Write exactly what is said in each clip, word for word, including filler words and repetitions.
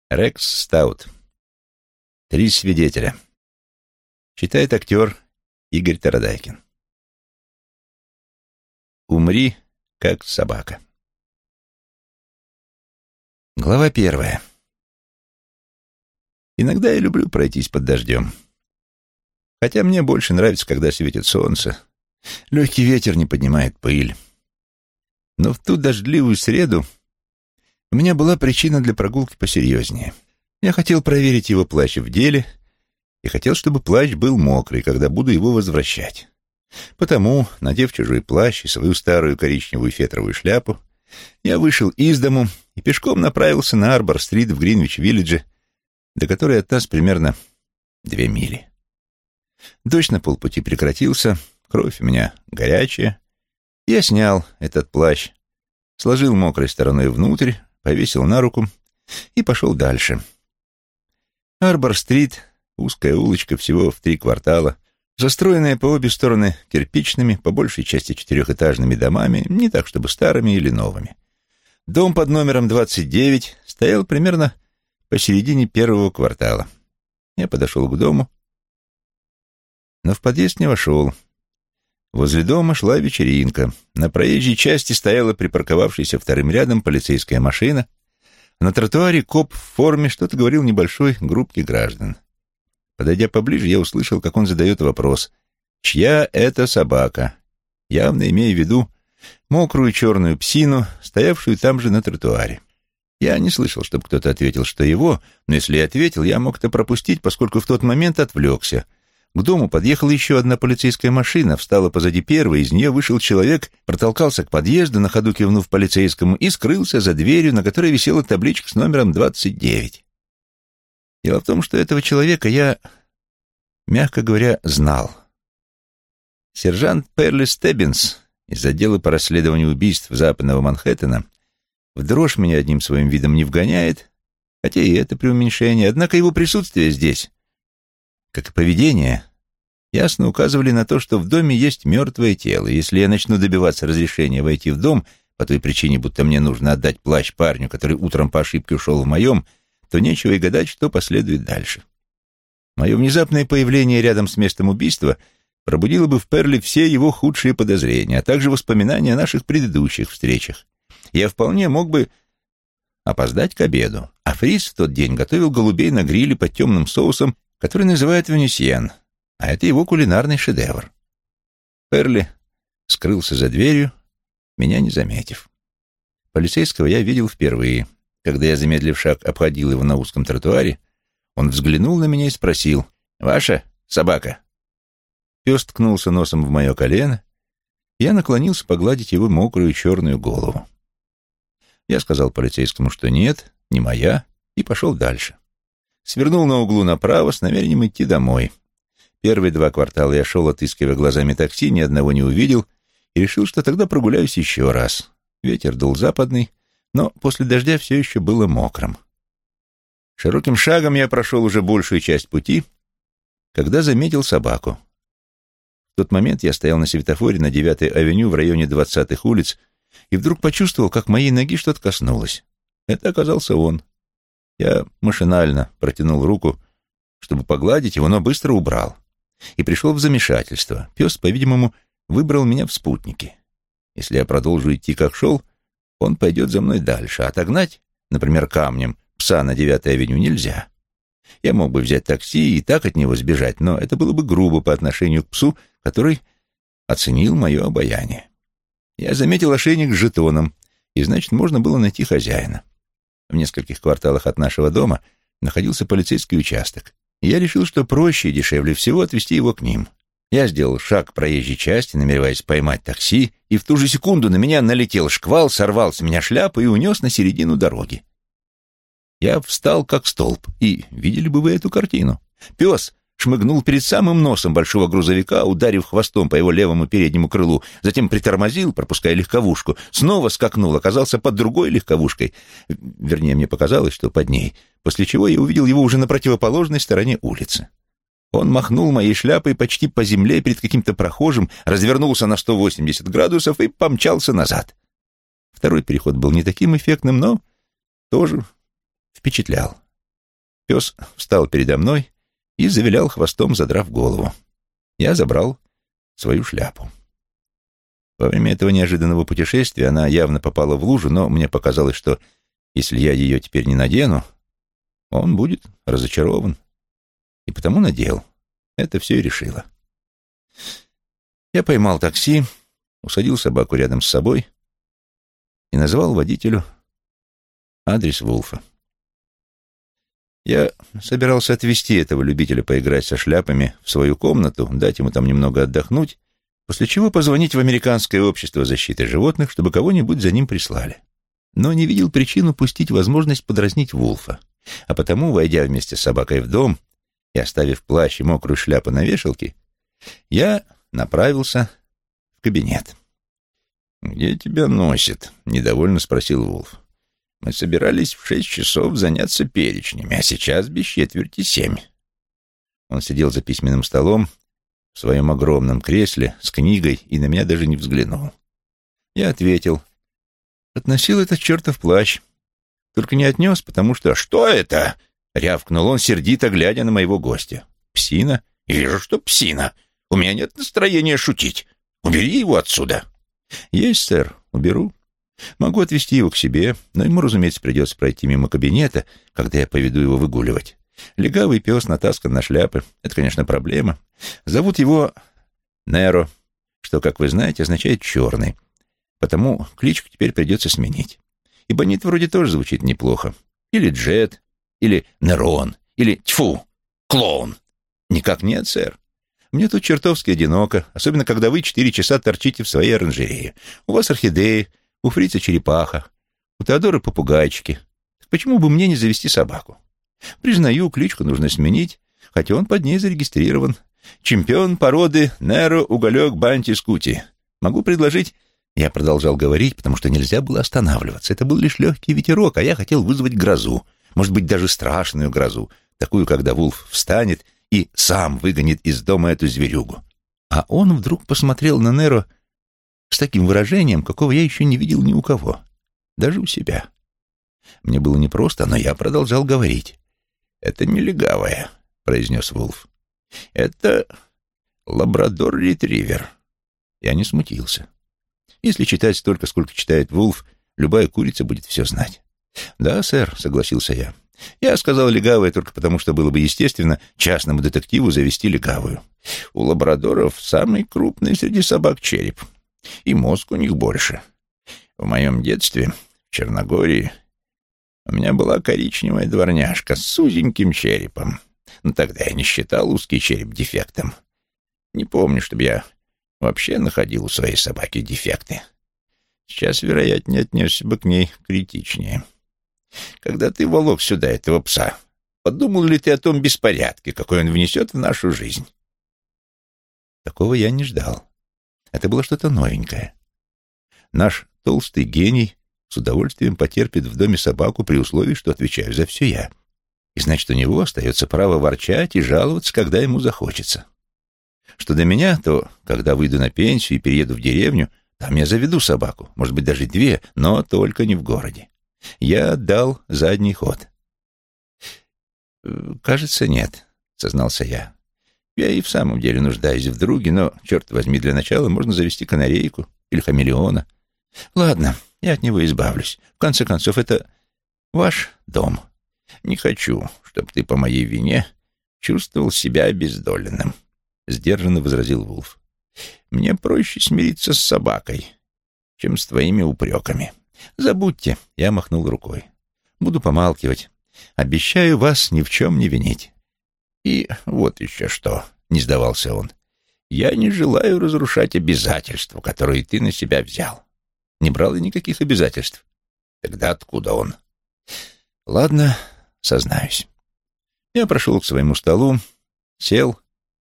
Рекс Стаут. Три свидетеля. Читает актер Игорь Тарадайкин. Умри, как собака. Глава первая. Иногда я люблю пройтись под дождем. Хотя мне больше нравится, когда светит солнце. Легкий ветер не поднимает пыль. Но в ту дождливую среду у меня была причина для прогулки посерьезнее. Я хотел проверить его плащ в деле и хотел, чтобы плащ был мокрый, когда буду его возвращать. Потому, надев чужой плащ и свою старую коричневую фетровую шляпу, я вышел из дому и пешком направился на Арбор-стрит в Гринвич-Виллидже, до которой от нас примерно две мили. Дождь на полпути прекратился, кровь у меня горячая. Я снял этот плащ, сложил мокрой стороной внутрь, повесил на руку и пошел дальше. Арбор-стрит — узкая улочка всего в три квартала, застроенная по обе стороны кирпичными, по большей части четырехэтажными домами, не так чтобы старыми или новыми. Дом под номером двадцать девять стоял примерно посередине первого квартала. Я подошел к дому, но в подъезд не вошел. Возле дома шла вечеринка. На проезжей части стояла припарковавшаяся вторым рядом полицейская машина. На тротуаре коп в форме что-то говорил небольшой группке граждан. Подойдя поближе, я услышал, как он задает вопрос: «Чья это собака?», явно имея в виду мокрую черную псину, стоявшую там же на тротуаре. Я не слышал, чтобы кто-то ответил, что его, но если и ответил, я мог это пропустить, поскольку в тот момент отвлекся. К дому подъехала еще одна полицейская машина, встала позади первой, из нее вышел человек, протолкался к подъезду, на ходу кивнув полицейскому, и скрылся за дверью, на которой висела табличка с номером двадцать девять. Дело в том, что этого человека я, мягко говоря, знал. Сержант Перли Стеббинс из отдела по расследованию убийств Западного Манхэттена в дрожь меня одним своим видом не вгоняет, хотя и это преуменьшение, однако его присутствие здесь, как и поведение, ясно указывали на то, что в доме есть мертвое тело. Если я начну добиваться разрешения войти в дом, по той причине, будто мне нужно отдать плащ парню, который утром по ошибке ушел в моем, то нечего и гадать, что последует дальше. Мое внезапное появление рядом с местом убийства пробудило бы в Перли все его худшие подозрения, а также воспоминания о наших предыдущих встречах. Я вполне мог бы опоздать к обеду, а Фрис в тот день готовил голубей на гриле под темным соусом, который называют венесьен, а это его кулинарный шедевр. Перли скрылся за дверью, меня не заметив. Полицейского я видел впервые. Когда я, замедлив шаг, обходил его на узком тротуаре, он взглянул на меня и спросил: «Ваша собака?» Пес ткнулся носом в мое колено, и я наклонился погладить его мокрую черную голову. Я сказал полицейскому, что нет, не моя, и пошел дальше. Свернул на углу направо с намерением идти домой. Первые два квартала я шел, отыскивая глазами такси, ни одного не увидел, и решил, что тогда прогуляюсь еще раз. Ветер дул западный, но после дождя все еще было мокрым. Широким шагом я прошел уже большую часть пути, когда заметил собаку. В тот момент я стоял на светофоре на девятой авеню в районе двадцатых улиц и вдруг почувствовал, как моей ноги что-то коснулось. Это оказался он. Я машинально протянул руку, чтобы погладить его, но быстро убрал. И пришел в замешательство. Пес, по-видимому, выбрал меня в спутники. Если я продолжу идти, как шел, он пойдет за мной дальше. Отогнать, например, камнем, пса на девятой авеню нельзя. Я мог бы взять такси и так от него сбежать, но это было бы грубо по отношению к псу, который оценил мое обаяние. Я заметил ошейник с жетоном, и, значит, можно было найти хозяина. В нескольких кварталах от нашего дома находился полицейский участок, и я решил, что проще и дешевле всего отвезти его к ним. Я сделал шаг к проезжей части, намереваясь поймать такси, и в ту же секунду на меня налетел шквал, сорвал с меня шляпу и унес на середину дороги. Я встал как столб, и видели бы вы эту картину. Пес шмыгнул перед самым носом большого грузовика, ударив хвостом по его левому переднему крылу, затем притормозил, пропуская легковушку, снова скакнул, оказался под другой легковушкой, вернее, мне показалось, что под ней, после чего я увидел его уже на противоположной стороне улицы. Он махнул моей шляпой почти по земле перед каким-то прохожим, развернулся на сто восемьдесят градусов и помчался назад. Второй переход был не таким эффектным, но тоже впечатлял. Пес встал передо мной и завилял хвостом, задрав голову. Я забрал свою шляпу. Во время этого неожиданного путешествия она явно попала в лужу, но мне показалось, что если я ее теперь не надену, он будет разочарован. И потому надел. Это все и решило. Я поймал такси, усадил собаку рядом с собой и назвал водителю адрес Вулфа. Я собирался отвезти этого любителя поиграть со шляпами в свою комнату, дать ему там немного отдохнуть, после чего позвонить в Американское общество защиты животных, чтобы кого-нибудь за ним прислали. Но не видел причину пустить возможность подразнить Вулфа, а потому, войдя вместе с собакой в дом и оставив плащ и мокрую шляпу на вешалке, я направился в кабинет. «Где тебя носит?» — недовольно спросил Вулф. «Мы собирались в шесть часов заняться перечнями, а сейчас без четверти семь». Он сидел за письменным столом в своем огромном кресле с книгой и на меня даже не взглянул. Я ответил. Относил этот чертов плащ. Только не отнес, потому что... «Что это?» — рявкнул он, сердито глядя на моего гостя. «Псина? Вижу, что псина. У меня нет настроения шутить. Убери его отсюда». «Есть, сэр, уберу. Могу отвезти его к себе, но ему, разумеется, придется пройти мимо кабинета, когда я поведу его выгуливать. Легавый пес натаскан на шляпы. Это, конечно, проблема. Зовут его Неро, что, как вы знаете, означает «черный». Потому кличку теперь придется сменить. И Бонит вроде тоже звучит неплохо. Или Джет, или Нерон, или, тьфу, клоун. Никак нет, сэр. Мне тут чертовски одиноко, особенно когда вы четыре часа торчите в своей оранжерее. У вас орхидеи, у фрица черепаха, у Теодора попугайчики. Так почему бы мне не завести собаку? Признаю, кличку нужно сменить, хотя он под ней зарегистрирован. Чемпион породы Неро Уголек Банти Скути. Могу предложить... Я продолжал говорить, потому что нельзя было останавливаться. Это был лишь легкий ветерок, а я хотел вызвать грозу. Может быть, даже страшную грозу. Такую, когда Вулф встанет и сам выгонит из дома эту зверюгу. А он вдруг посмотрел на Неро с таким выражением, какого я еще не видел ни у кого. Даже у себя. Мне было непросто, но я продолжал говорить. «Это не легавая», — произнес Вулф. «Это лабрадор-ретривер». Я не смутился. Если читать столько, сколько читает Вулф, любая курица будет все знать. «Да, сэр», — согласился я. Я сказал легавая только потому, что было бы естественно частному детективу завести легавую. У лабрадоров самый крупный среди собак череп, и мозг у них больше. В моем детстве, в Черногории, у меня была коричневая дворняжка с узеньким черепом. Но тогда я не считал узкий череп дефектом. Не помню, чтобы я вообще находил у своей собаки дефекты. Сейчас, вероятнее, отнесся бы к ней критичнее. Когда ты волок сюда этого пса, подумал ли ты о том беспорядке, какой он внесет в нашу жизнь? Такого я не ждал. Это было что-то новенькое. Наш толстый гений с удовольствием потерпит в доме собаку при условии, что отвечаю за все я. И значит, у него остается право ворчать и жаловаться, когда ему захочется. Что до меня, то, когда выйду на пенсию и перееду в деревню, там я заведу собаку, может быть, даже две, но только не в городе. Я дал задний ход. «Кажется, нет», — сознался я. «Я и в самом деле нуждаюсь в друге, но, черт возьми, для начала можно завести канарейку или хамелеона. Ладно, я от него избавлюсь. В конце концов, это ваш дом. Не хочу, чтобы ты по моей вине чувствовал себя обездоленным», — сдержанно возразил Вулф. «Мне проще смириться с собакой, чем с твоими упреками. Забудьте», — я махнул рукой. «Буду помалкивать. Обещаю вас ни в чем не винить». «И вот еще что», — не сдавался он. «Я не желаю разрушать обязательства, которые ты на себя взял». «Не брал я никаких обязательств». «Тогда откуда он?» «Ладно, сознаюсь». Я прошел к своему столу, сел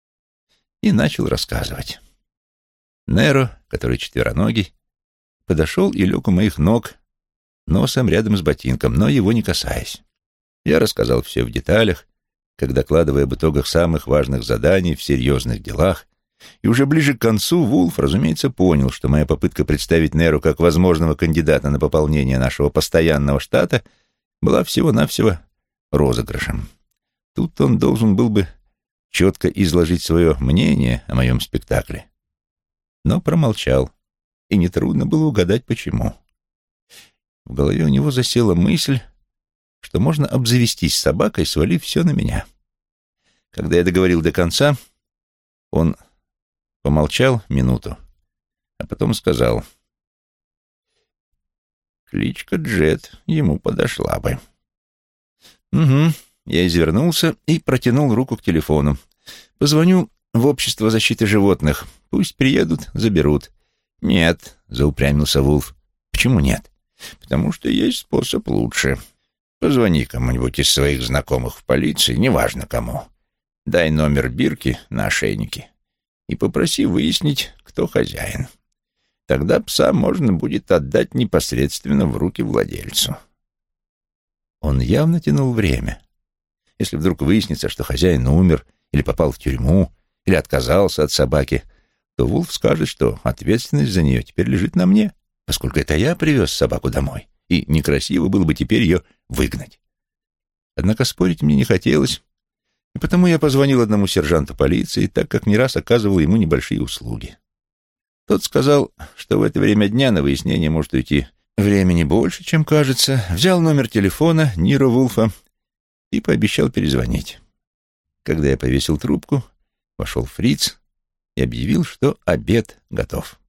и начал рассказывать. Неро, который четвероногий, подошел и лег у моих ног, носом рядом с ботинком, но его не касаясь. Я рассказал все в деталях, как докладывая об итогах самых важных заданий в серьезных делах, и уже ближе к концу Вулф, разумеется, понял, что моя попытка представить Неру как возможного кандидата на пополнение нашего постоянного штата была всего-навсего розыгрышем. Тут он должен был бы четко изложить свое мнение о моем спектакле, но промолчал, и нетрудно было угадать, почему. В голове у него засела мысль, что можно обзавестись собакой, свалив все на меня. Когда я договорил до конца, он помолчал минуту, а потом сказал: «Кличка Джет ему подошла бы». «Угу». Я извернулся и протянул руку к телефону. «Позвоню в Общество защиты животных. Пусть приедут, заберут». «Нет», — заупрямился Вулф. «Почему нет?» «Потому что есть способ лучше. Позвони кому-нибудь из своих знакомых в полиции, неважно кому. Дай номер бирки на ошейнике и попроси выяснить, кто хозяин. Тогда пса можно будет отдать непосредственно в руки владельцу». Он явно тянул время. Если вдруг выяснится, что хозяин умер или попал в тюрьму, или отказался от собаки, то Вулф скажет, что ответственность за нее теперь лежит на мне, поскольку это я привез собаку домой, и некрасиво было бы теперь ее выгнать. Однако спорить мне не хотелось, и потому я позвонил одному сержанту полиции, так как не раз оказывал ему небольшие услуги. Тот сказал, что в это время дня на выяснение может уйти времени больше, чем кажется, взял номер телефона Ниро Вулфа и пообещал перезвонить. Когда я повесил трубку, вошел фриц и объявил, что обед готов.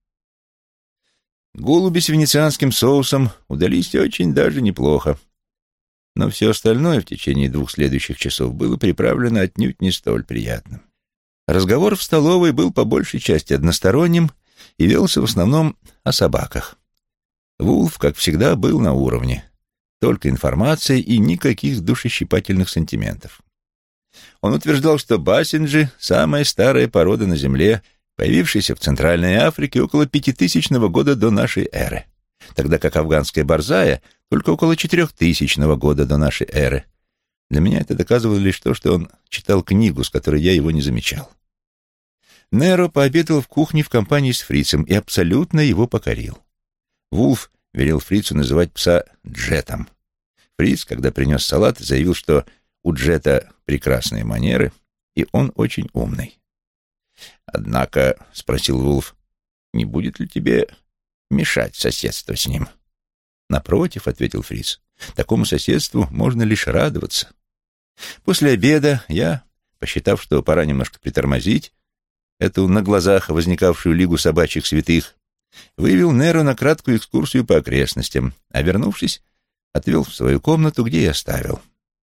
Голуби с венецианским соусом удались очень даже неплохо, но все остальное в течение двух следующих часов было приправлено отнюдь не столь приятным. Разговор в столовой был по большей части односторонним и велся в основном о собаках. Вулф, как всегда, был на уровне. Только информация и никаких душещипательных сантиментов. Он утверждал, что бассинджи — самая старая порода на Земле, появившаяся в Центральной Африке около пятитысячного года до нашей эры, тогда как афганская борзая — только около четырехтысячного года до нашей эры. Для меня это доказывало лишь то, что он читал книгу, с которой я его не замечал. Неро пообедал в кухне в компании с фрицем и абсолютно его покорил. Вулф велел фрицу называть пса Джетом. Фриц, когда принес салат, заявил, что у Джета прекрасные манеры, и он очень умный. «Однако, — спросил Вулф, — не будет ли тебе мешать соседство с ним?» «Напротив, — ответил фриц, — такому соседству можно лишь радоваться». После обеда я, посчитав, что пора немножко притормозить эту на глазах возникавшую лигу собачьих святых, вывел Неро на краткую экскурсию по окрестностям, а, вернувшись, отвел в свою комнату, где и оставил.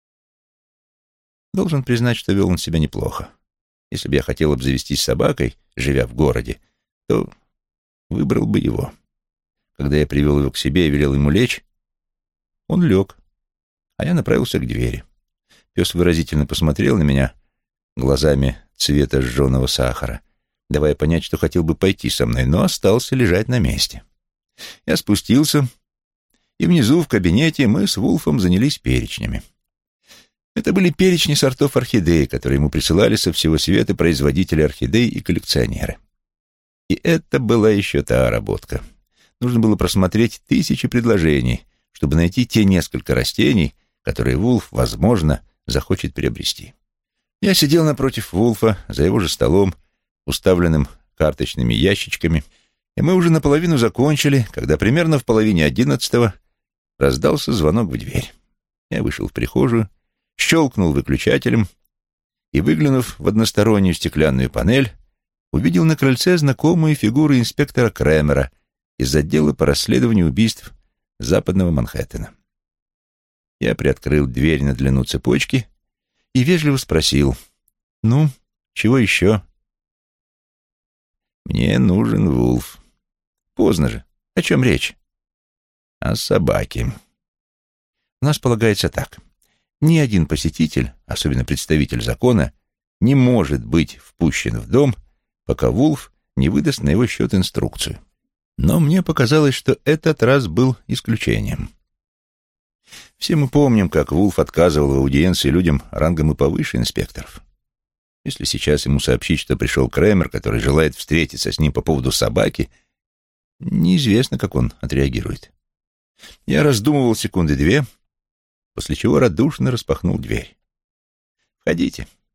Должен признать, что вел он себя неплохо. Если бы я хотел обзавестись собакой, живя в городе, то выбрал бы его. Когда я привел его к себе и велел ему лечь, он лег, а я направился к двери. Пес выразительно посмотрел на меня глазами цвета жженого сахара, давая понять, что хотел бы пойти со мной, но остался лежать на месте. Я спустился, и внизу в кабинете мы с Вулфом занялись перечнями. Это были перечни сортов орхидей, которые ему присылали со всего света производители орхидей и коллекционеры. И это была еще та работка. Нужно было просмотреть тысячи предложений, чтобы найти те несколько растений, которые Вулф, возможно, захочет приобрести. Я сидел напротив Вулфа, за его же столом, уставленным карточными ящичками, и мы уже наполовину закончили, когда примерно в половине одиннадцатого раздался звонок в дверь. Я вышел в прихожую, щелкнул выключателем и, выглянув в одностороннюю стеклянную панель, увидел на крыльце знакомую фигуру инспектора Кремера из отдела по расследованию убийств Западного Манхэттена. Я приоткрыл дверь на длину цепочки и вежливо спросил: «Ну, чего еще?» «Мне нужен Вулф». «Поздно же. О чем речь?» «О собаке». «У нас полагается так. Ни один посетитель, особенно представитель закона, не может быть впущен в дом, пока Вулф не выдаст на его счет инструкцию. Но мне показалось, что этот раз был исключением. Все мы помним, как Вулф отказывал в аудиенции людям рангом и повыше инспекторов. Если сейчас ему сообщить, что пришел Кремер, который желает встретиться с ним по поводу собаки, неизвестно, как он отреагирует. Я раздумывал секунды две, после чего радушно распахнул дверь. Входите.